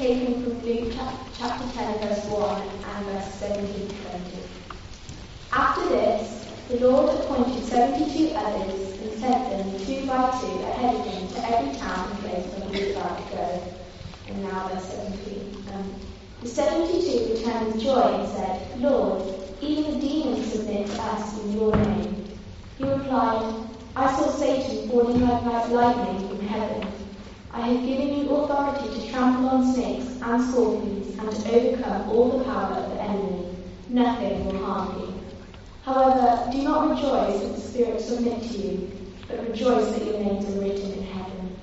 taken from Luke chapter 10, verse 1 and verse 17 to 20. After this, the Lord appointed 72 others and sent them 2 by 2 ahead of him to every town and place where he was about to go. And now verse 17. The 72 returned with joy and said, Lord, even the demons submit to us in your name. He replied, I saw Satan falling like lightning from heaven. I have given you authority to trample on snakes and scorpions and to overcome all the power of the enemy. Nothing will harm you. However, do not rejoice that the spirits submit to you, but rejoice that your names are written in heaven.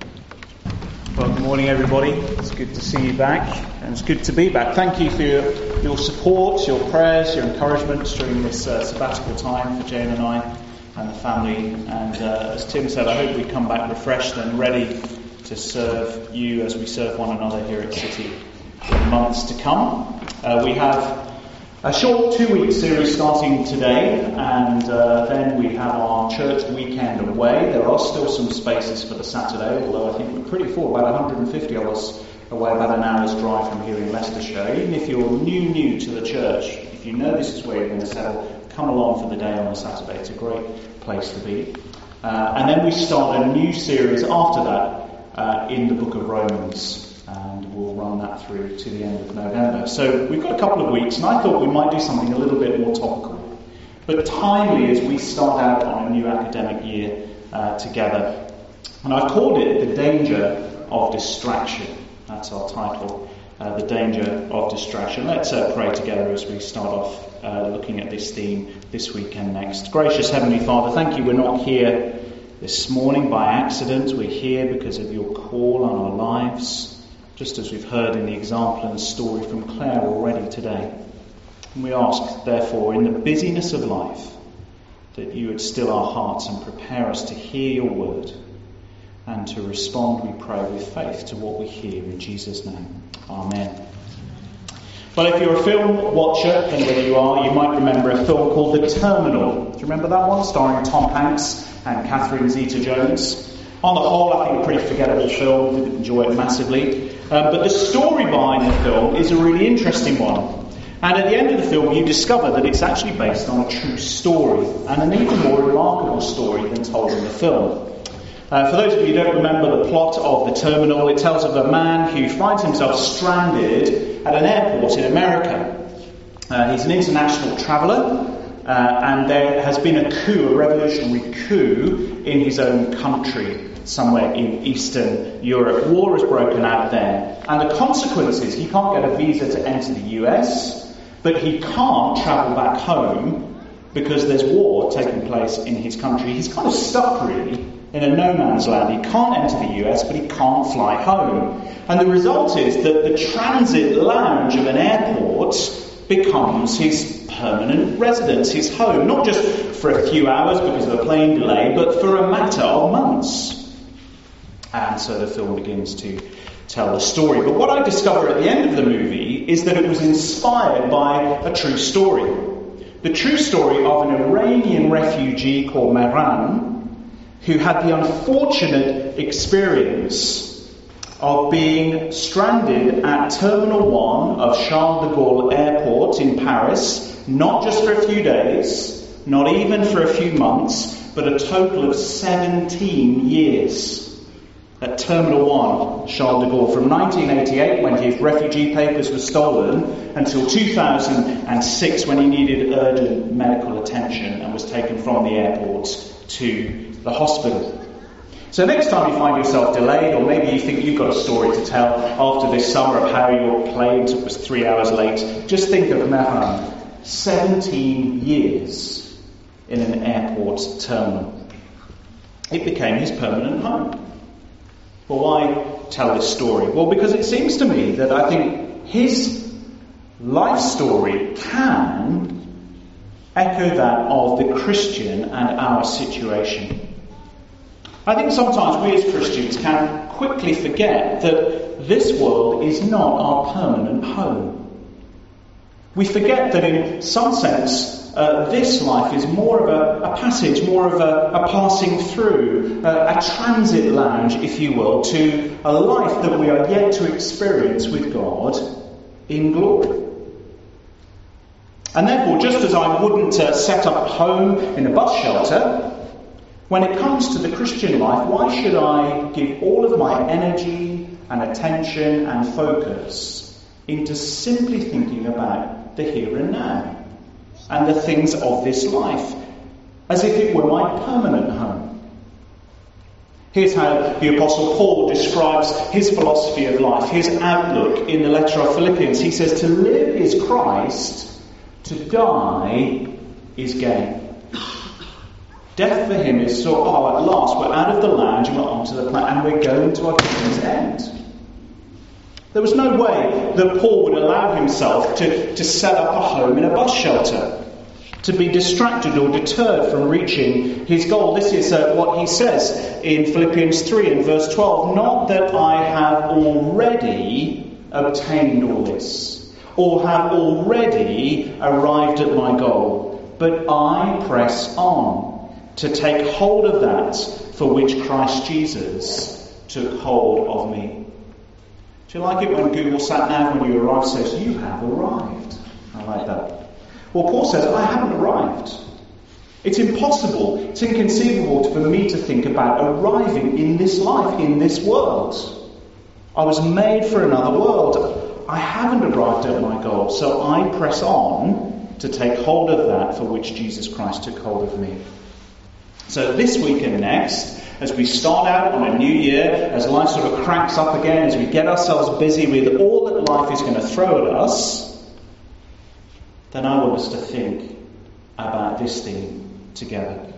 Well, good morning, everybody. It's good to see you back, and it's good to be back. Thank you for your support, your prayers, your encouragement during this sabbatical time for Jane and I and the family. And as Tim said, I hope we come back refreshed and ready to serve you as we serve one another here at City in the months to come. We have a short 2-week series starting today, and then we have our church weekend away. There are still some spaces for the Saturday, although I think we're pretty full, about 150 of us away, about an hour's drive from here in Leicestershire. Even if you're new to the church, if you know this is where you're going to settle, come along for the day on a Saturday. It's a great place to be. And then we start a new series after that in the book of Romans. And we'll run that through to the end of November. So we've got a couple of weeks, and I thought we might do something a little bit more topical, but timely as we start out on a new academic year together. And I've called it The Danger of Distraction. That's our title, The Danger of Distraction. Let's pray together as we start off looking at this theme this week and next. Gracious Heavenly Father, thank you we're not here this morning by accident. We're here because of your call on our lives, just as we've heard in the example and story from Claire already today. And we ask, therefore, in the busyness of life, that you would still our hearts and prepare us to hear your word and to respond, we pray, with faith to what we hear in Jesus' name. Amen. Well, if you're a film watcher, wherever you are, you might remember a film called The Terminal. Do you remember that one, starring Tom Hanks and Catherine Zeta-Jones? On the whole, I think a pretty forgettable film. Didn't enjoy it massively. But the story behind the film is a really interesting one. And at the end of the film, you discover that it's actually based on a true story, and an even more remarkable story than told in the film. For those of you who don't remember the plot of The Terminal, it tells of a man who finds himself stranded at an airport in America. He's an international traveller, and there has been a coup, a revolutionary coup, in his own country, somewhere in Eastern Europe. War has broken out there, and the consequence is he can't get a visa to enter the US, but he can't travel back home because there's war taking place in his country. He's kind of stuck, really, in a no-man's land. He can't enter the US, but he can't fly home. And the result is that the transit lounge of an airport becomes his permanent residence, his home, not just for a few hours because of a plane delay, but for a matter of months. And so the film begins to tell the story. But what I discover at the end of the movie is that it was inspired by a true story. The true story of an Iranian refugee called Mehran, who had the unfortunate experience of being stranded at Terminal 1 of Charles de Gaulle Airport in Paris, not just for a few days, not even for a few months, but a total of 17 years. At Terminal 1, Charles de Gaulle, from 1988, when his refugee papers were stolen, until 2006, when he needed urgent medical attention and was taken from the airport to the hospital. So next time you find yourself delayed, or maybe you think you've got a story to tell after this summer of how your plane was 3 hours late, just think of Mehran. 17 years in an airport terminal. It became his permanent home. Well, why tell this story? Well, because it seems to me that I think his life story can echo that of the Christian and our situation. I think sometimes we as Christians can quickly forget that this world is not our permanent home. We forget that in some sense this life is more of a passage, more of a passing through, a transit lounge, if you will, to a life that we are yet to experience with God in glory. And therefore, just as I wouldn't set up home in a bus shelter, when it comes to the Christian life, why should I give all of my energy and attention and focus into simply thinking about the here and now and the things of this life, as if it were my permanent home? Here's how the Apostle Paul describes his philosophy of life, his outlook in the letter of Philippians. He says, to live is Christ, to die is gain. Death for him is at last we're out of the lounge and we're onto the planet and we're going to our kingdom's end. There was no way that Paul would allow himself to set up a home in a bus shelter, to be distracted or deterred from reaching his goal. This is what he says in Philippians 3 and verse 12. Not that I have already obtained all this, or have already arrived at my goal, but I press on to take hold of that for which Christ Jesus took hold of me. Do you like it when Google Sat Nav, when you arrive, says, you have arrived? I like that. Well, Paul says, I haven't arrived. It's impossible, it's inconceivable for me to think about arriving in this life, in this world. I was made for another world. I haven't arrived at my goal, so I press on to take hold of that for which Jesus Christ took hold of me. So this week and next, as we start out on a new year, as life sort of cranks up again, as we get ourselves busy with all that life is going to throw at us, then I want us to think about this theme together.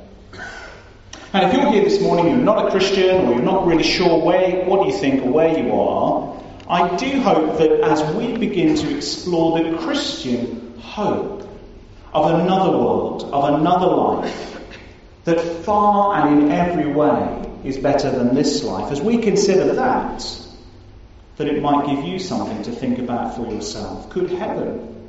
And if you're here this morning, you're not a Christian, or you're not really sure what you think or where you are, I do hope that as we begin to explore the Christian hope of another world, of another life, that far and in every way is better than this life, as we consider that it might give you something to think about for yourself. Could heaven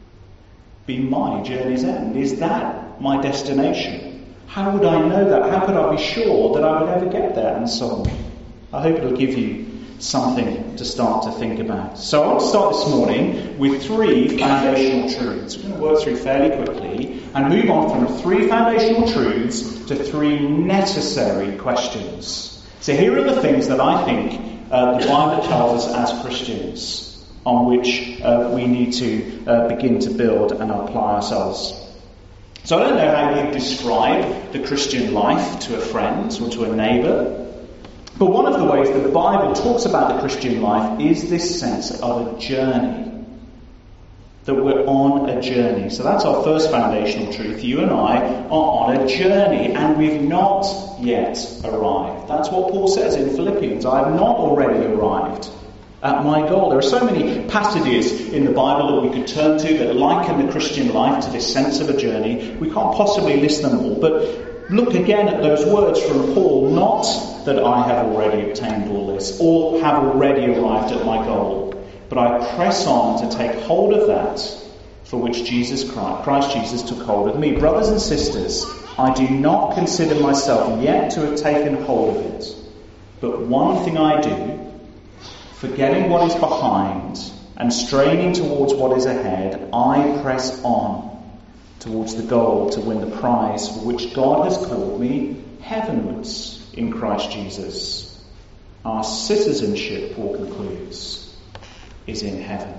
be my journey's end? Is that my destination? How would I know that? How could I be sure that I would ever get there? And so on. I hope it'll give you something to start to think about. So I want to start this morning with 3 foundational truths. We're going to work through fairly quickly and move on from 3 foundational truths to 3 necessary questions. So here are the things that I think the Bible tells us as Christians on which we need to begin to build and apply ourselves. So I don't know how you describe the Christian life to a friend or to a neighbour, but one of the ways that the Bible talks about the Christian life is this sense of a journey. That we're on a journey. So that's our first foundational truth. You and I are on a journey, and we've not yet arrived. That's what Paul says in Philippians. I have not already arrived at my goal. There are so many passages in the Bible that we could turn to that liken the Christian life to this sense of a journey. We can't possibly list them all, but look again at those words from Paul. Not that I have already obtained all this, or have already arrived at my goal, but I press on to take hold of that for which Christ Jesus took hold of me. Brothers and sisters, I do not consider myself yet to have taken hold of it, but one thing I do, forgetting what is behind and straining towards what is ahead, I press on towards the goal to win the prize for which God has called me heavenwards in Christ Jesus. Our citizenship, Paul concludes, is in heaven.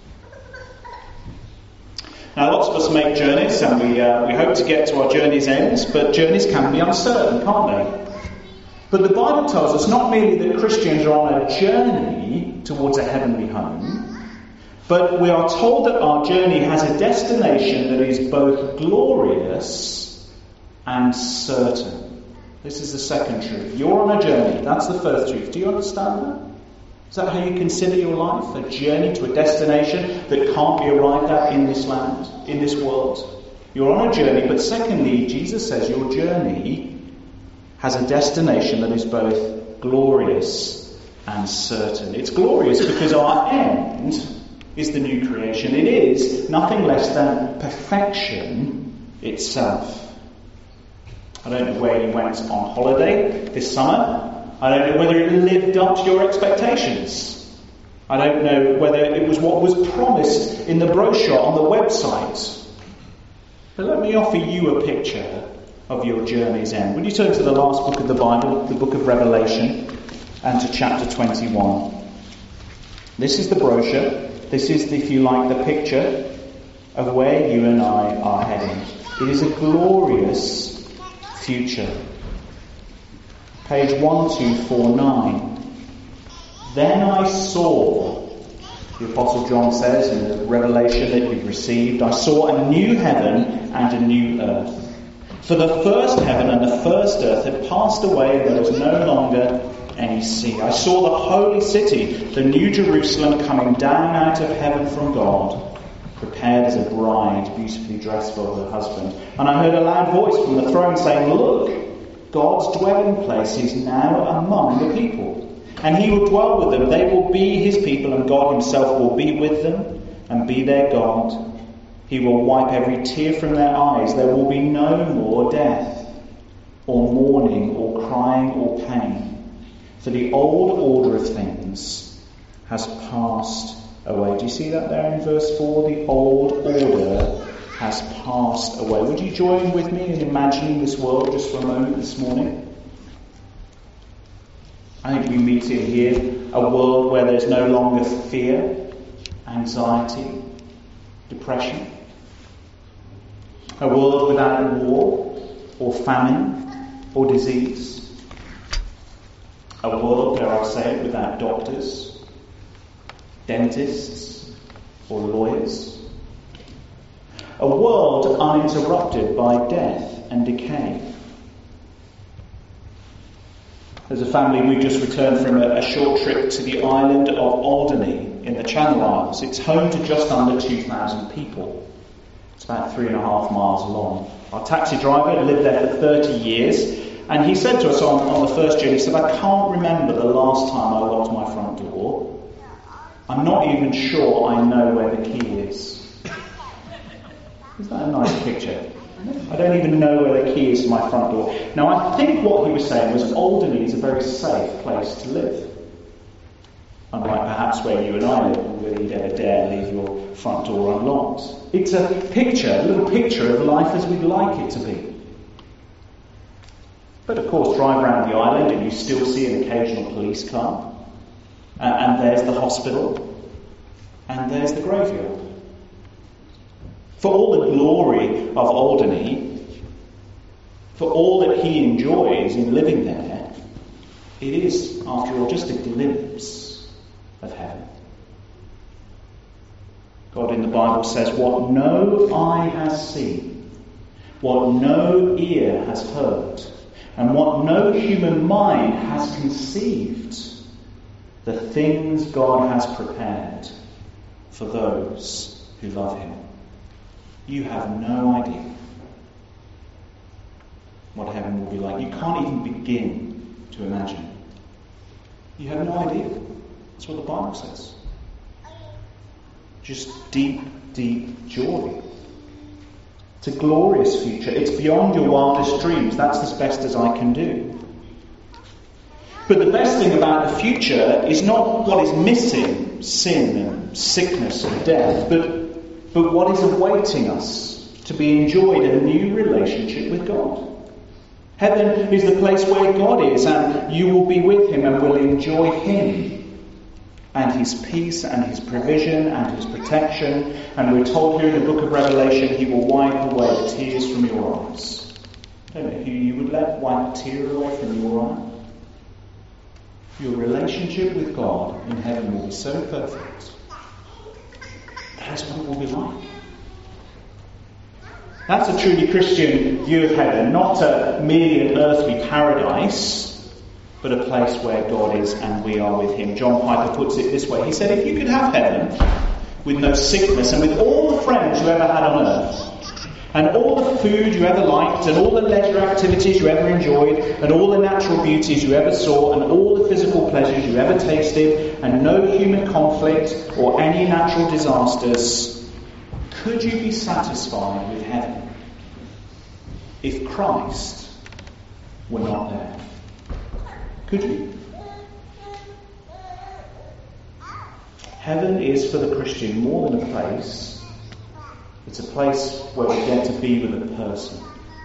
Now, lots of us make journeys, and we hope to get to our journey's ends, but journeys can be uncertain, can't they? But the Bible tells us not merely that Christians are on a journey towards a heavenly home, but we are told that our journey has a destination that is both glorious and certain. This is the second truth. You're on a journey. That's the first truth. Do you understand that? Is that how you consider your life? A journey to a destination that can't be arrived at in this land, in this world. You're on a journey, but secondly, Jesus says your journey has a destination that is both glorious and certain. It's glorious because our end is the new creation. It is nothing less than perfection itself. I don't know where you went on holiday this summer. I don't know whether it lived up to your expectations. I don't know whether it was what was promised in the brochure on the website. But let me offer you a picture of your journey's end. Would you turn to the last book of the Bible, the book of Revelation, and to chapter 21. This is the brochure. This is, if you like, the picture of where you and I are heading. It is a glorious future. Page 1249. Then I saw, the Apostle John says in the revelation that you've received, I saw a new heaven and a new earth. For the first heaven and the first earth had passed away, and there was no longer any sea. I saw the holy city, the new Jerusalem, coming down out of heaven from God, prepared as a bride, beautifully dressed for her husband. And I heard a loud voice from the throne saying, Look, God's dwelling place is now among the people. And he will dwell with them. They will be his people, and God himself will be with them and be their God. He will wipe every tear from their eyes. There will be no more death, or mourning, or crying, or pain. For the old order of things has passed away. Do you see that there in verse 4? The old order has passed away. Would you join with me in imagining this world just for a moment this morning? I think we meet in here a world where there's no longer fear, anxiety, depression. A world without war or famine or disease. A world, dare I say, without doctors, dentists or lawyers. A world uninterrupted by death and decay. As a family, we've just returned from a short trip to the island of Alderney in the Channel Isles. It's home to just under 2,000 people. It's about 3.5 miles long. Our taxi driver had lived there for 30 years, and he said to us on the first journey, he said, I can't remember the last time I locked my front door. I'm not even sure I know where the key is. Isn't that a nice picture? I don't even know where the key is to my front door. Now, I think what he was saying was Alderney is a very safe place to live. Unlike perhaps where you and I live, where you'd ever dare leave your front door unlocked. It's a little picture of life as we'd like it to be. But of course, drive around the island and you still see an occasional police car. And there's the hospital. And there's the graveyard. For all the glory of Alderney, for all that he enjoys in living there, it is, after all, just a glimpse of heaven. God in the Bible says, what no eye has seen, what no ear has heard, and what no human mind has conceived, the things God has prepared for those who love him. You have no idea what heaven will be like. You can't even begin to imagine. You have no idea. That's what the Bible says. Just deep, deep joy. It's a glorious future. It's beyond your wildest dreams. That's as best as I can do. But the best thing about the future is not what is missing, sin and sickness and death, but what is awaiting us to be enjoyed in a new relationship with God. Heaven is the place where God is, and you will be with him and will enjoy him and his peace and his provision and his protection. And we're told here in the book of Revelation, he will wipe away the tears from your eyes. I don't know who you would let wipe a tear away from your eye. Your relationship with God in heaven will be so perfect. That's what it will be like. That's a truly Christian view of heaven, not merely an earthly paradise, but a place where God is and we are with him. John Piper puts it this way. He said, if you could have heaven with no sickness and with all the friends you ever had on earth, and all the food you ever liked, and all the leisure activities you ever enjoyed, and all the natural beauties you ever saw, and all the physical pleasures you ever tasted, and no human conflict or any natural disasters, could you be satisfied with heaven? if Christ were not there? Could you? Heaven is for the Christian more than a place. It's a place where we get to be with a person.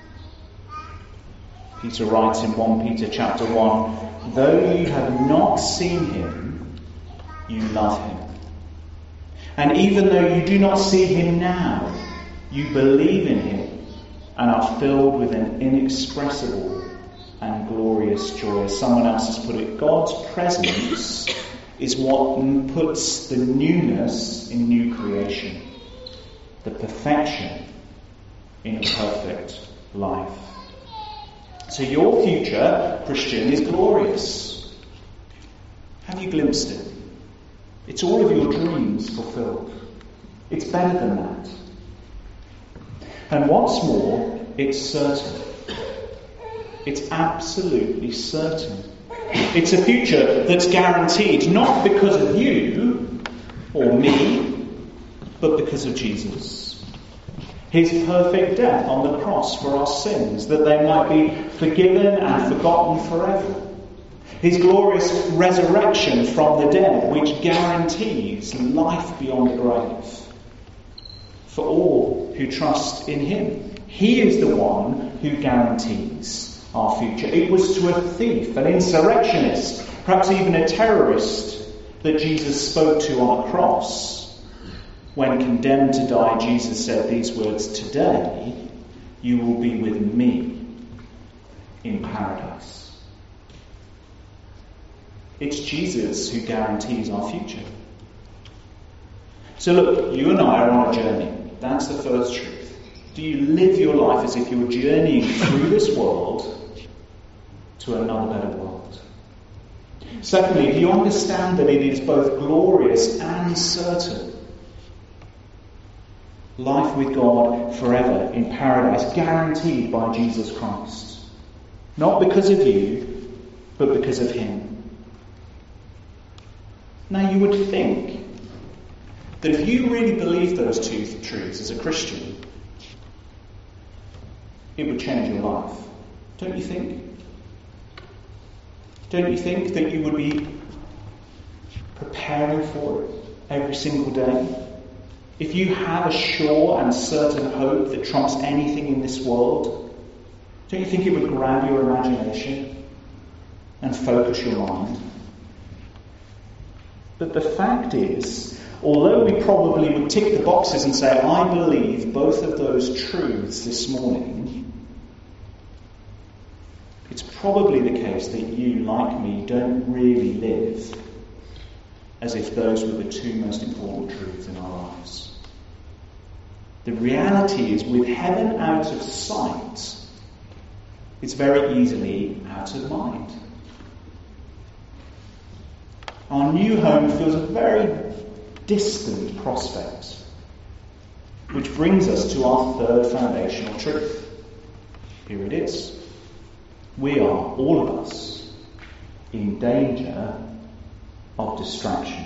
Peter writes in 1 Peter chapter 1, though you have not seen him, you love him. And even though you do not see him now, you believe in him and are filled with an inexpressible and glorious joy. As someone else has put it, God's presence is what puts the newness in new creation, the perfection in a perfect life. So your future, Christian, is glorious. Have you glimpsed it? It's all of your dreams fulfilled. It's better than that. And what's more, it's certain. It's absolutely certain. It's a future that's guaranteed, not because of you or me, but because of Jesus. His perfect death on the cross for our sins, that they might be forgiven and forgotten forever. His glorious resurrection from the dead, which guarantees life beyond the grave for all who trust in him. He is the one who guarantees our future. It was to a thief, an insurrectionist, perhaps even a terrorist, that Jesus spoke to on a cross. When condemned to die, Jesus said these words, today you will be with me in paradise. It's Jesus who guarantees our future. So look, you and I are on a journey. That's the first truth. Do you live your life as if you're journeying through this world to another better world? Secondly, do you understand that it is both glorious and certain? Life with God forever in paradise, guaranteed by Jesus Christ. Not because of you, but because of him. Now you would think that if you really believed those two truths as a Christian, it would change your life. Don't you think? Don't you think that you would be preparing for it every single day? If you have a sure and certain hope that trumps anything in this world, don't you think it would grab your imagination and focus your mind? But the fact is, although we probably would tick the boxes and say, I believe both of those truths this morning, it's probably the case that you, like me, don't really live as if those were the two most important truths in our lives. The reality is, with heaven out of sight, it's very easily out of mind. Our new home feels a very distant prospect, which brings us to our third foundational truth. Here it is. We are, all of us, in danger of distraction.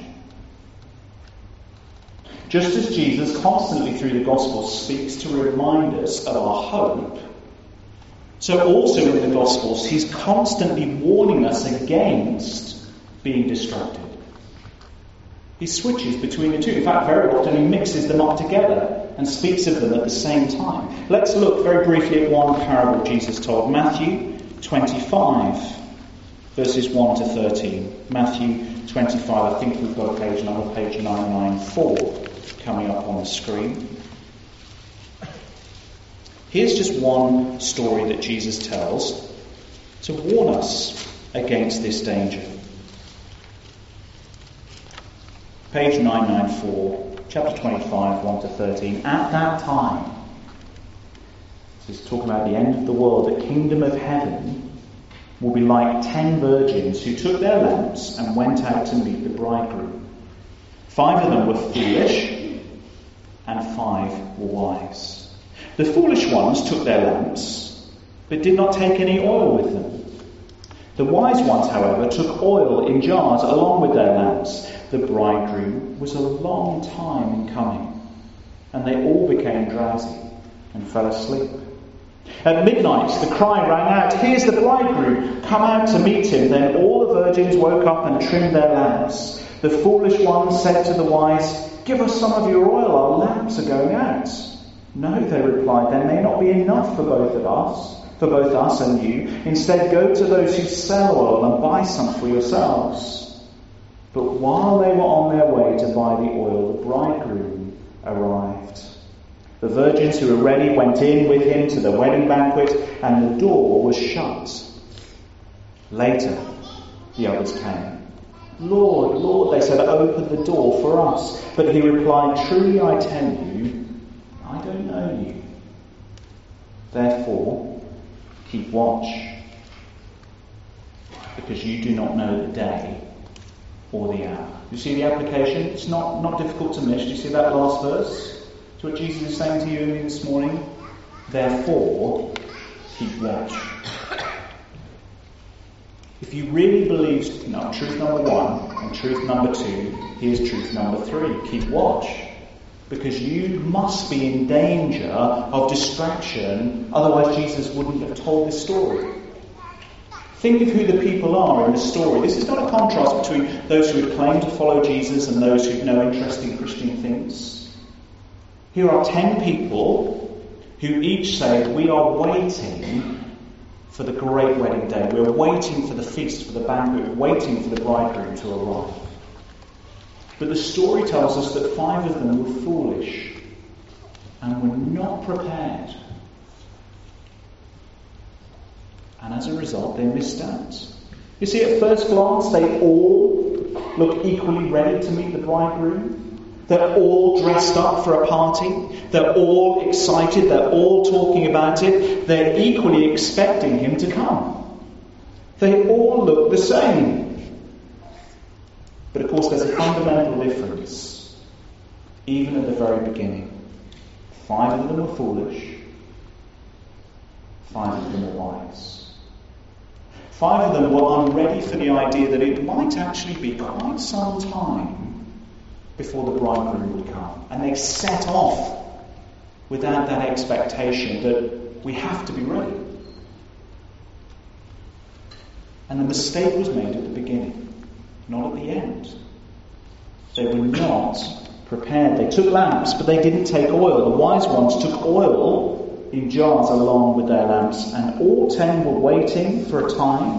Just as Jesus constantly through the Gospels speaks to remind us of our hope, so also in the Gospels he's constantly warning us against being distracted. He switches between the two. In fact, very often he mixes them up together and speaks of them at the same time. Let's look very briefly at one parable Jesus told. Matthew 25, verses 1 to 13. Matthew 25, I think we've got a page number, page 994, coming up on the screen. Here's just one story that Jesus tells to warn us against this danger. Page 994, chapter 25, 1 to 13. At that time, this is talking about the end of the world, the kingdom of heaven will be like 10 virgins who took their lamps and went out to meet the bridegroom. 5 of them were foolish and 5 were wise. The foolish ones took their lamps, but did not take any oil with them. The wise ones, however, took oil in jars along with their lamps. The bridegroom was a long time in coming, and they all became drowsy and fell asleep. At midnight, the cry rang out, "Here's the bridegroom, come out to meet him." Then all the virgins woke up and trimmed their lamps. The foolish ones said to the wise, "Give us some of your oil, our lamps are going out." "No," they replied, "there may not be enough for both us and you. Instead, go to those who sell oil and buy some for yourselves." But while they were on their way to buy the oil, the bridegroom arrived. The virgins who were ready went in with him to the wedding banquet, and the door was shut. Later, the others came. "Lord, Lord," they said, "open the door for us." But he replied, "Truly I tell you, I don't know you. Therefore, keep watch, because you do not know the day or the hour." You see the application? It's not difficult to miss. Do you see that last verse? It's what Jesus is saying to you and me this morning. Therefore, keep watch. If you really believe truth number one and truth number two, here's truth number three. Keep watch. Because you must be in danger of distraction, otherwise Jesus wouldn't have told this story. Think of who the people are in the story. This is not a contrast between those who would claim to follow Jesus and those who have no interest in Christian things. Here are 10 people who each say, "We are waiting for the great wedding day. We're waiting for the feast, for the banquet, we're waiting for the bridegroom to arrive." But the story tells us that 5 of them were foolish and were not prepared. And as a result, they missed out. You see, at first glance, they all look equally ready to meet the bridegroom. They're all dressed up for a party. They're all excited. They're all talking about it. They're equally expecting him to come. They all look the same. But of course, there's a fundamental difference, even at the very beginning. 5 of them were foolish. 5 of them were wise. 5 of them were unready for the idea that it might actually be quite some time before the bridegroom would come. And they set off without that expectation that we have to be ready. And the mistake was made at the beginning, not at the end. They were not prepared. They took lamps, but they didn't take oil. The wise ones took oil in jars along with their lamps, and all 10 were waiting for a time,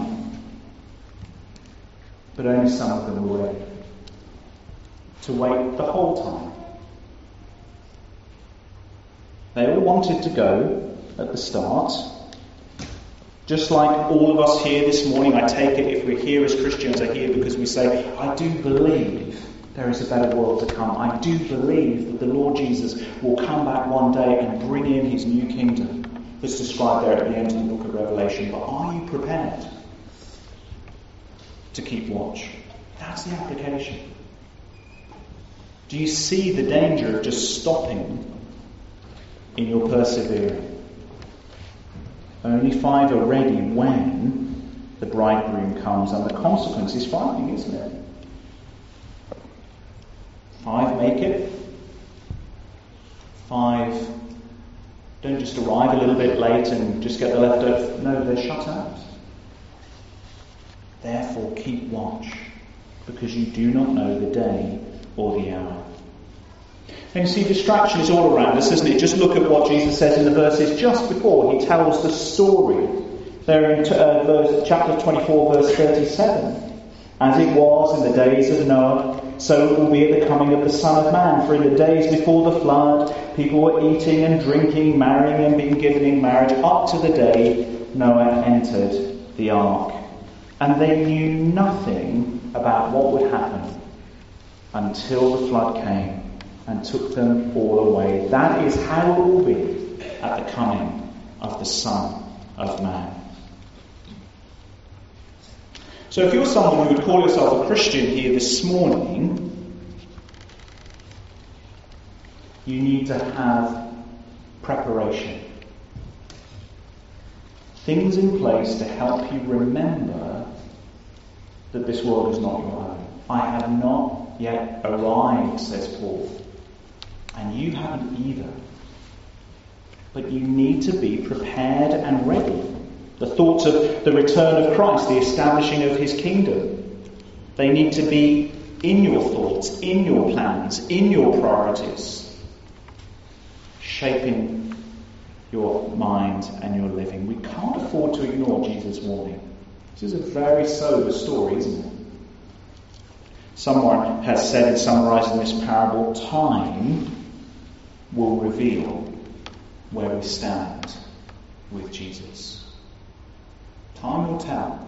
but only some of them were ready to wait the whole time. They all wanted to go at the start. Just like all of us here this morning, I take it if we're here as Christians, are here because we say, "I do believe there is a better world to come. I do believe that the Lord Jesus will come back one day and bring in his new kingdom," that's described there at the end of the book of Revelation. But are you prepared to keep watch? That's the application. Do you see the danger of just stopping in your persevering? Only 5 are ready when the bridegroom comes, and the consequence is frightening, isn't it? 5 make it. 5 don't just arrive a little bit late and just get the leftovers. No, they're shut out. Therefore, keep watch, because you do not know the day or the hour. And you see, distraction is all around us, isn't it? Just look at what Jesus says in the verses just before he tells the story. There in chapter 24, verse 37. "As it was in the days of Noah, so it will be at the coming of the Son of Man. For in the days before the flood, people were eating and drinking, marrying and being given in marriage, up to the day Noah entered the ark. And they knew nothing about what would happen until the flood came and took them all away. That is how it will be at the coming of the Son of Man." So if you're someone who would call yourself a Christian here this morning, you need to have preparation. Things in place to help you remember that this world is not your home. "I have not yet arrived," says Paul. And you haven't either. But you need to be prepared and ready. The thoughts of the return of Christ, the establishing of his kingdom, they need to be in your thoughts, in your plans, in your priorities, shaping your mind and your living. We can't afford to ignore Jesus' warning. This is a very sober story, isn't it? Someone has said in summarising this parable, time will reveal where we stand with Jesus. Time will tell.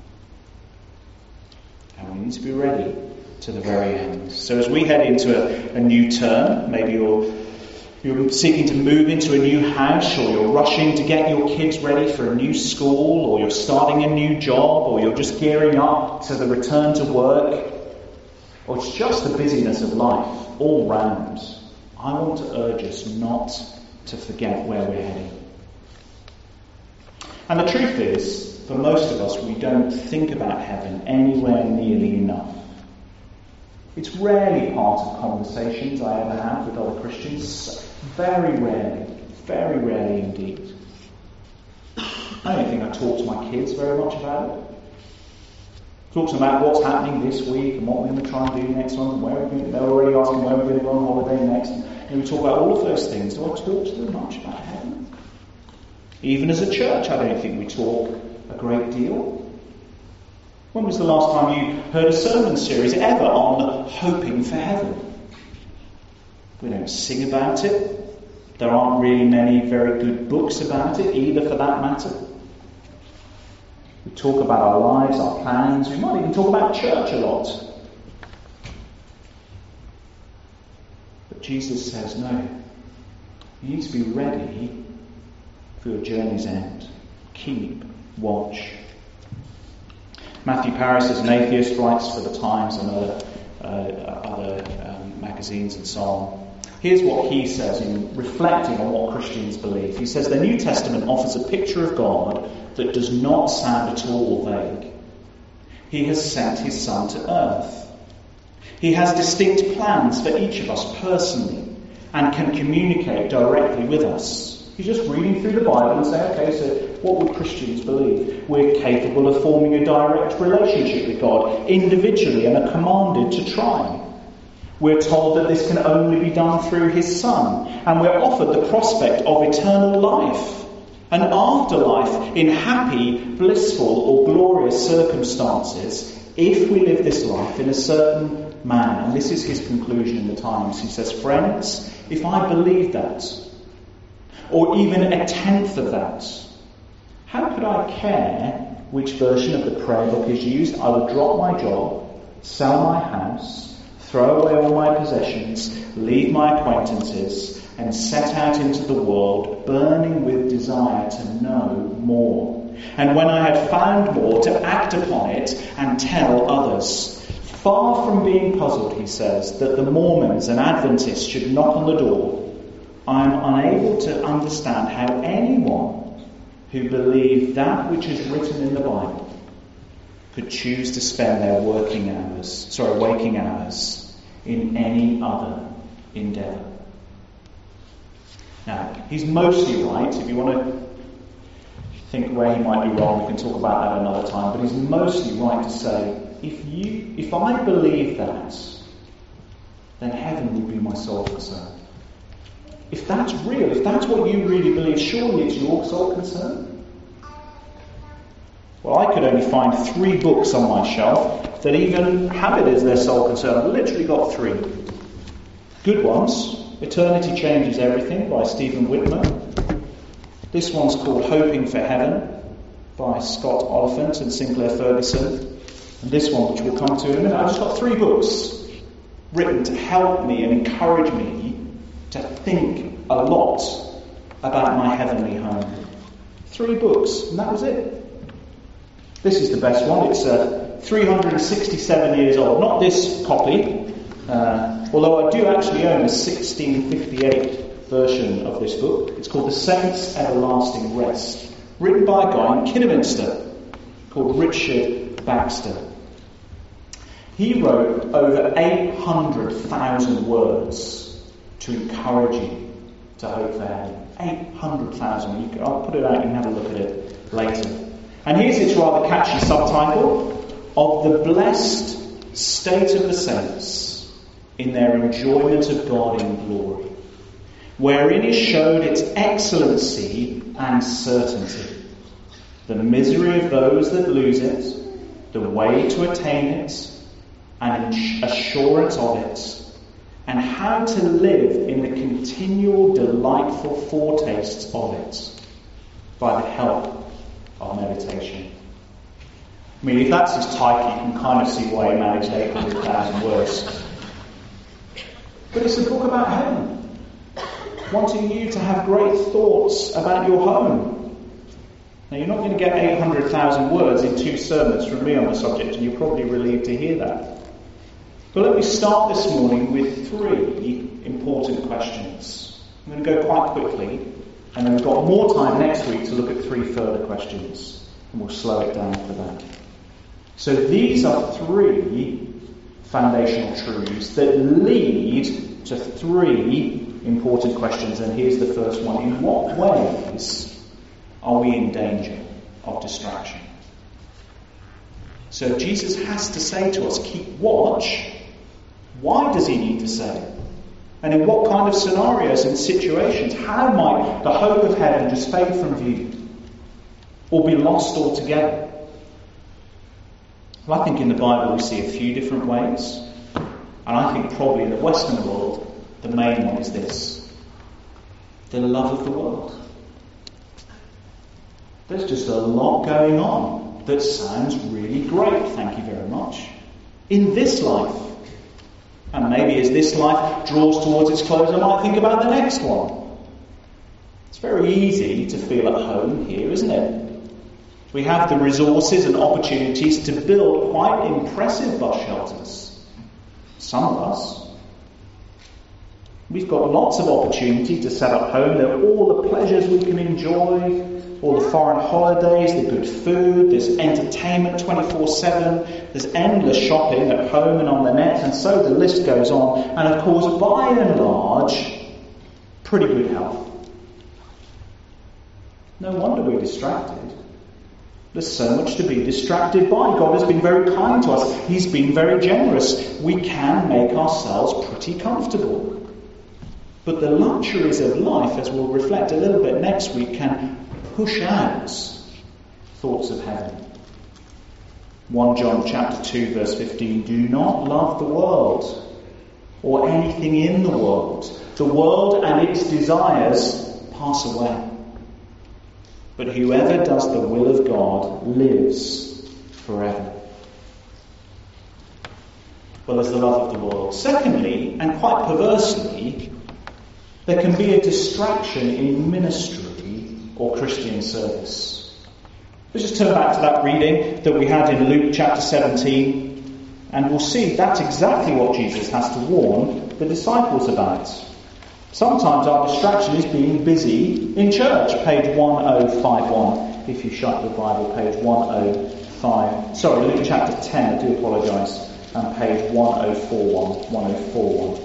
And we need to be ready to the very end. So as we head into a new term, maybe you're seeking to move into a new house, or you're rushing to get your kids ready for a new school, or you're starting a new job, or you're just gearing up to the return to work, or it's just the busyness of life all round, I want to urge us not to forget where we're heading. And the truth is, for most of us, we don't think about heaven anywhere nearly enough. It's rarely part of conversations I ever have with other Christians. Very rarely indeed. I don't think I talk to my kids very much about it. Talk to them about what's happening this week and what we're going to try and do next month, and where we're going to, they're already asking where we're going to go on holiday next. And we talk about all of those things. Do I talk to them much about heaven? Even as a church, I don't think we talk a great deal. When was the last time you heard a sermon series ever on hoping for heaven? We don't sing about it. There aren't really many very good books about it either, for that matter. We talk about our lives, our plans. We might even talk about church a lot. But Jesus says, no. You need to be ready for your journey's end. Keep watch. Matthew Paris, as an atheist, writes for the Times and other magazines and so on. Here's what he says in reflecting on what Christians believe. He says, the New Testament offers a picture of God that does not sound at all vague. He has sent his Son to earth. He has distinct plans for each of us personally and can communicate directly with us. He's just reading through the Bible and saying, okay, so what would Christians believe? We're capable of forming a direct relationship with God individually and are commanded to try. We're told that this can only be done through his Son, and we're offered the prospect of eternal life, an afterlife in happy, blissful or glorious circumstances if we live this life in a certain manner. And this is his conclusion in the Times. He says, friends, if I believe that, or even a tenth of that, how could I care which version of the prayer book is used? I would drop my job, sell my house, throw away all my possessions, leave my acquaintances, and set out into the world, burning with desire to know more. And when I had found more, to act upon it and tell others. Far from being puzzled, he says, that the Mormons and Adventists should knock on the door, I am unable to understand how anyone who believed that which is written in the Bible could choose to spend their waking hours in any other endeavour. Now, he's mostly right. If you want to think where he might be wrong, we can talk about that another time. But he's mostly right to say, if I believe that, then heaven would be my sole concern. If that's real, if that's what you really believe, surely it's your sole concern. Well, I could only find 3 books on my shelf that even have it as their sole concern. I've literally got 3. Good ones. Eternity Changes Everything by Stephen Whitmer. This one's called Hoping for Heaven by Scott Oliphant and Sinclair Ferguson. And this one, which we'll come to in a minute. I've just got 3 books written to help me and encourage me to think a lot about my heavenly home. 3 books, and that was it. This is the best one. It's 367 years old. Not this copy, although I do actually own a 1658 version of this book. It's called The Saints' Everlasting Rest, written by a guy in Kidderminster called Richard Baxter. He wrote over 800,000 words to encourage you to hope for heaven. 800,000. I'll put it out, you can have a look at it later. And here's its rather catchy subtitle, of the blessed state of the saints in their enjoyment of God in glory, wherein is showed its excellency and certainty, the misery of those that lose it, the way to attain it, and assurance of it, and how to live in the continual delightful foretastes of it by the help of meditation. I mean, if that's his title, you can kind of see why he managed 800,000 words. But it's a book about heaven, wanting you to have great thoughts about your home. Now, you're not going to get 800,000 words in 2 sermons from me on the subject, and you're probably relieved to hear that. But let me start this morning with 3 important questions. I'm going to go quite quickly, and then we've got more time next week to look at 3 further questions, and we'll slow it down for that. So these are 3 foundational truths that lead to 3 important questions, and here's the first one. In what ways are we in danger of distraction? So Jesus has to say to us, keep watch. Why does he need to say it? And in what kind of scenarios and situations? How might the hope of heaven just fade from view or be lost altogether? Well, I think in the Bible we see a few different ways. And I think probably in the Western world, the main one is this: the love of the world. There's just a lot going on that sounds really great, thank you very much, in this life. And maybe as this life draws towards its close, I might think about the next one. It's very easy to feel at home here, isn't it? We have the resources and opportunities to build quite impressive bus shelters. Some of us. We've got lots of opportunity to set up home. There are all the pleasures we can enjoy, all the foreign holidays, the good food, there's entertainment 24/7, there's endless shopping at home and on the net, and so the list goes on. And of course, by and large, pretty good health. No wonder we're distracted. There's so much to be distracted by. God has been very kind to us. He's been very generous. We can make ourselves pretty comfortable. But the luxuries of life, as we'll reflect a little bit next week, can push out thoughts of heaven. 1 John chapter 2 verse 15, do not love the world or anything in the world. The world and its desires pass away. But whoever does the will of God lives forever. Well, there's the love of the world. Secondly, and quite perversely, there can be a distraction in ministry or Christian service. Let's just turn back to that reading that we had in Luke chapter 17, and we'll see that's exactly what Jesus has to warn the disciples about. Sometimes our distraction is being busy in church. Page 1051, if you shut your Bible, page 105. Sorry, Luke chapter 10, I do apologise, and page 1041.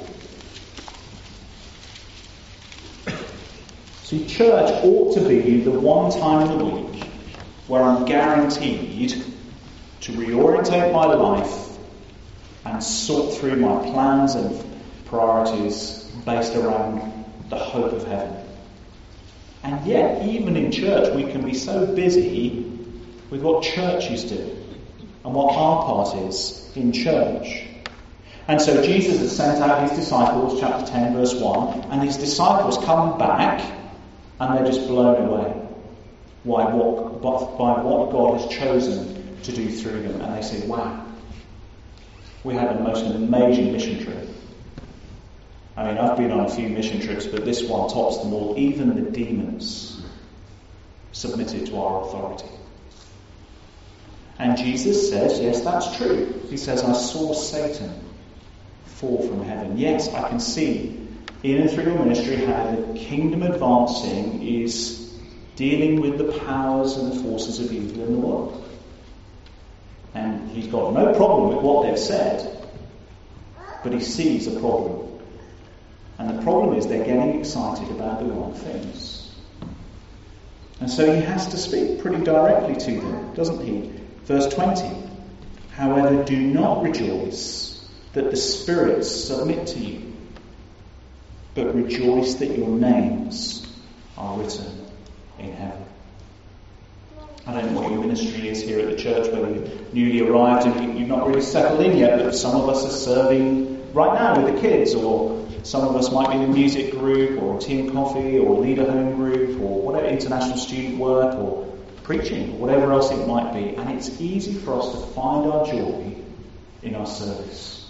See, church ought to be the one time in the week where I'm guaranteed to reorientate my life and sort through my plans and priorities based around the hope of heaven. And yet, even in church, we can be so busy with what churches do and what our part is in church. And so Jesus has sent out his disciples, chapter 10, verse 1, and his disciples come back and they're just blown away by what God has chosen to do through them. And they say, wow, we had a most amazing mission trip. I mean, I've been on a few mission trips, but this one tops them all. Even the demons submitted to our authority. And Jesus says, yes, that's true. He says, I saw Satan fall from heaven. Yes, I can see in and through your ministry how the kingdom advancing is dealing with the powers and the forces of evil in the world. And he's got no problem with what they've said, but he sees a problem. And the problem is they're getting excited about the wrong things. And so he has to speak pretty directly to them, doesn't he? Verse 20. However, do not rejoice that the spirits submit to you, but rejoice that your names are written in heaven. I don't know what your ministry is here at the church, whether you're newly arrived and you've not really settled in yet, but some of us are serving right now with the kids, or some of us might be in a music group, or a team coffee, or a leader home group, or whatever, international student work, or preaching, or whatever else it might be. And it's easy for us to find our joy in our service.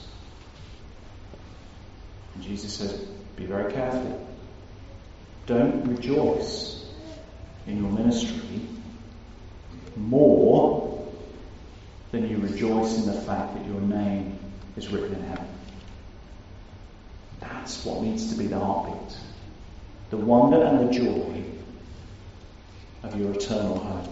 And Jesus says, be very careful. Don't rejoice in your ministry more than you rejoice in the fact that your name is written in heaven. That's what needs to be the heartbeat. The wonder and the joy of your eternal home.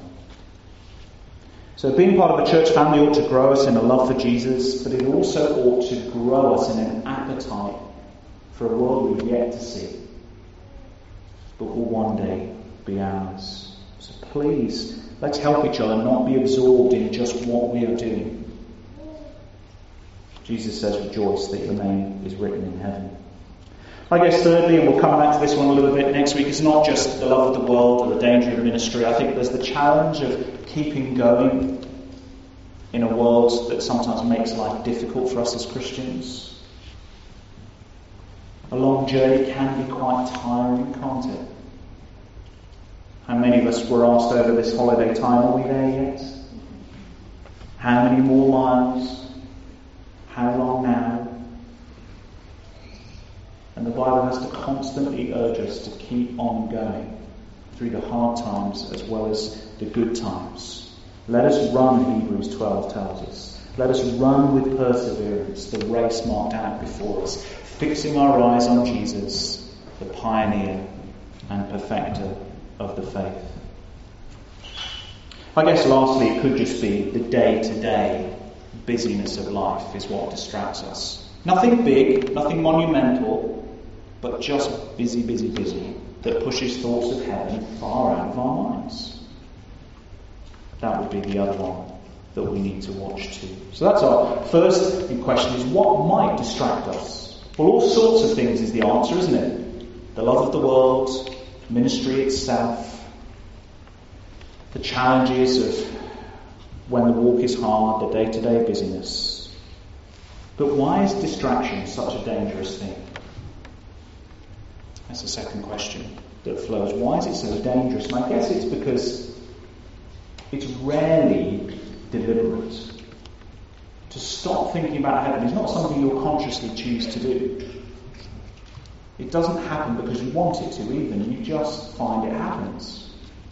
So being part of a church family ought to grow us in a love for Jesus, but it also ought to grow us in an appetite for a world we've yet to see, but will one day be ours. So please, let's help each other not be absorbed in just what we are doing. Jesus says, rejoice that your name is written in heaven. I guess thirdly, and we'll come back to this one a little bit next week, it's not just the love of the world or the danger of ministry. I think there's the challenge of keeping going in a world that sometimes makes life difficult for us as Christians. A long journey can be quite tiring, can't it? How many of us were asked over this holiday time, are we there yet? How many more miles? How long now? And the Bible has to constantly urge us to keep on going through the hard times as well as the good times. Let us run, Hebrews 12 tells us. Let us run with perseverance the race marked out before us, fixing our eyes on Jesus, the pioneer and perfecter of the faith. I guess lastly, it could just be the day-to-day busyness of life is what distracts us. Nothing big, nothing monumental, but just busy, busy, busy, that pushes thoughts of heaven far out of our minds. That would be the other one that we need to watch too. So that's our first question, is what might distract us? Well, all sorts of things is the answer, isn't it? The love of the world, ministry itself, the challenges of when the walk is hard, the day-to-day busyness. But why is distraction such a dangerous thing? That's the second question that flows. Why is it so dangerous? And I guess it's because it's rarely deliberate. To stop thinking about heaven is not something you'll consciously choose to do. It doesn't happen because you want it to even. You just find it happens.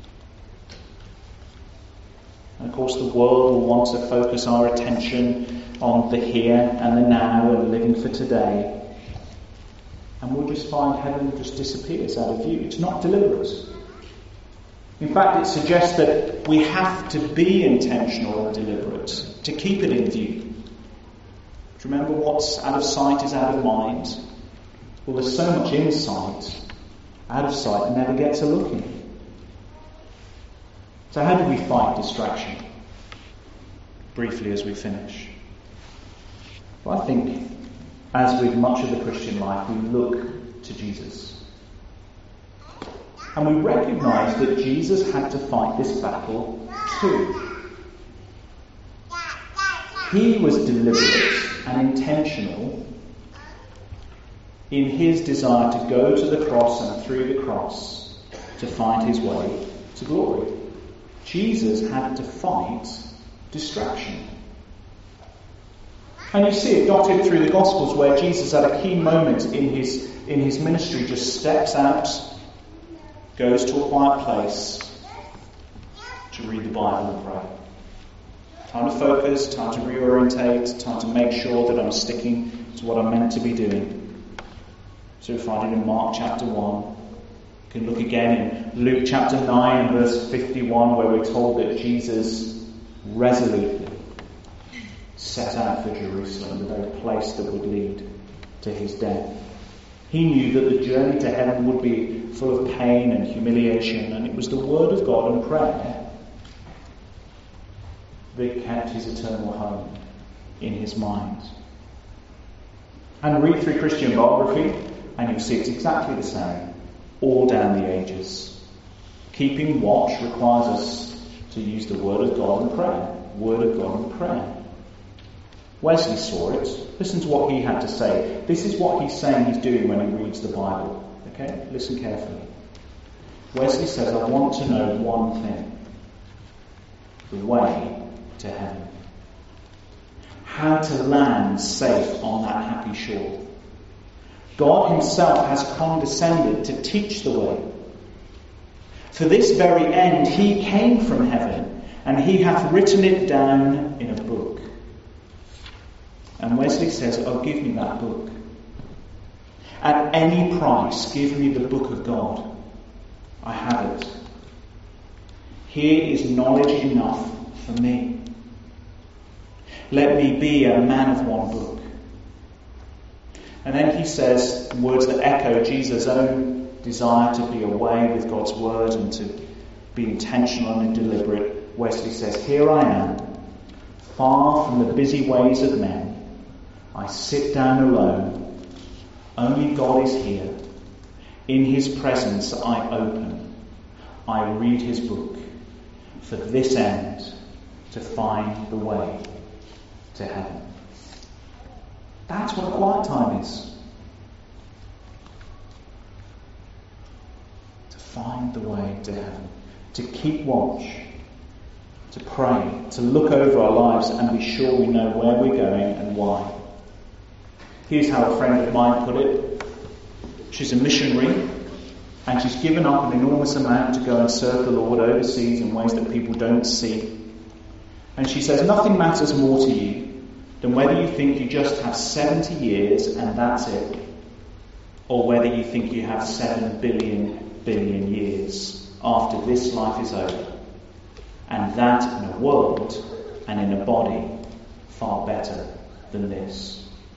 And of course the world will want to focus our attention on the here and the now and living for today. And we'll just find heaven just disappears out of view. It's not deliberate. In fact, it suggests that we have to be intentional and deliberate to keep it in view. Do you remember what's out of sight is out of mind? Well, there's so much in sight, out of sight never gets a look in. So how do we fight distraction? Briefly as we finish. Well, I think, as with much of the Christian life, we look to Jesus. And we recognise that Jesus had to fight this battle too. He was deliberate and intentional in his desire to go to the cross and through the cross to find his way to glory. Jesus had to fight distraction. And you see it dotted through the Gospels where Jesus at a key moment in his ministry just steps out, goes to a quiet place to read the Bible and pray. Time to focus, time to reorientate, time to make sure that I'm sticking to what I'm meant to be doing. So we find it in Mark chapter 1. You can look again in Luke chapter 9 and verse 51 where we're told that Jesus resolutely set out for Jerusalem, the very place that would lead to his death. He knew that the journey to heaven would be full of pain and humiliation, and it was the word of God and prayer that kept his eternal home in his mind. And read through Christian biography, and you'll see it's exactly the same, all down the ages. Keeping watch requires us to use the word of God and prayer. Word of God and prayer. Wesley saw it. Listen to what he had to say. This is what he's saying he's doing when he reads the Bible. Okay? Listen carefully. Wesley says, I want to know one thing. The way to heaven. How to land safe on that happy shore. God himself has condescended to teach the way. For this very end he came from heaven, and he hath written it down in a book. And Wesley says, oh, give me that book. At any price, give me the book of God. I have it. Here is knowledge enough for me. Let me be a man of one book. And then he says words that echo Jesus' own desire to be away with God's word and to be intentional and deliberate. Wesley says, here I am, far from the busy ways of men. I sit down alone. Only God is here. In his presence I open. I read his book. For this end, to find the way to heaven. That's what quiet time is. To find the way to heaven. To keep watch. To pray. To look over our lives and be sure we know where we're going and why. Here's how a friend of mine put it. She's a missionary and she's given up an enormous amount to go and serve the Lord overseas in ways that people don't see. And she says, nothing matters more to you than whether you think you just have 70 years and that's it, or whether you think you have 7 billion years after this life is over. And that in a world and in a body far better than this.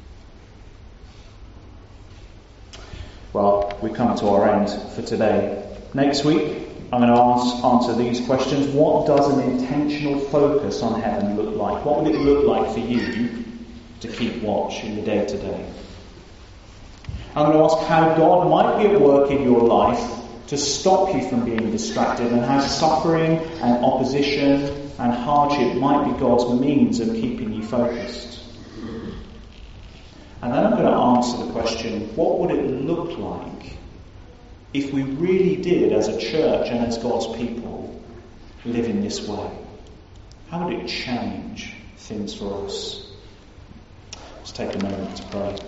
Well, we come to our end for today. Next week, I'm going to answer these questions. What does an intentional focus on heaven look like? What would it look like for you to keep watch in the day-to-day? I'm going to ask how God might be at work in your life to stop you from being distracted, and how suffering and opposition and hardship might be God's means of keeping you focused. And then I'm going to answer the question, what would it look like if we really did, as a church and as God's people, live in this way? How would it change things for us? Let's take a moment to pray.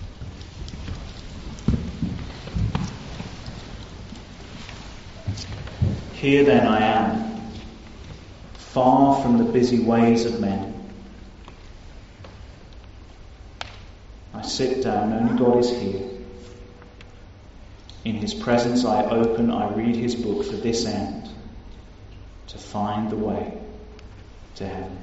Here then I am, far from the busy ways of men. I sit down, only God is here. In his presence I open, I read his book for this end, to find the way to heaven.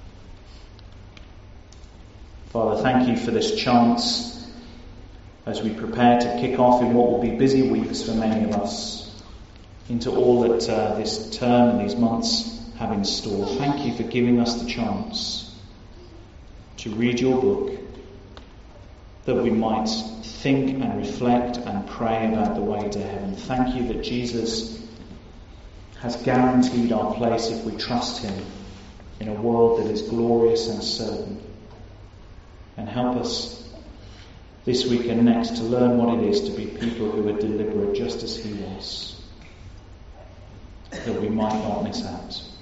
Father, thank you for this chance as we prepare to kick off in what will be busy weeks for many of us, into all that this term and these months have in store. Thank you for giving us the chance to read your book, that we might think and reflect and pray about the way to heaven. Thank you that Jesus has guaranteed our place if we trust him in a world that is glorious and certain. And help us this week and next to learn what it is to be people who are deliberate just as he was, that we might not miss out.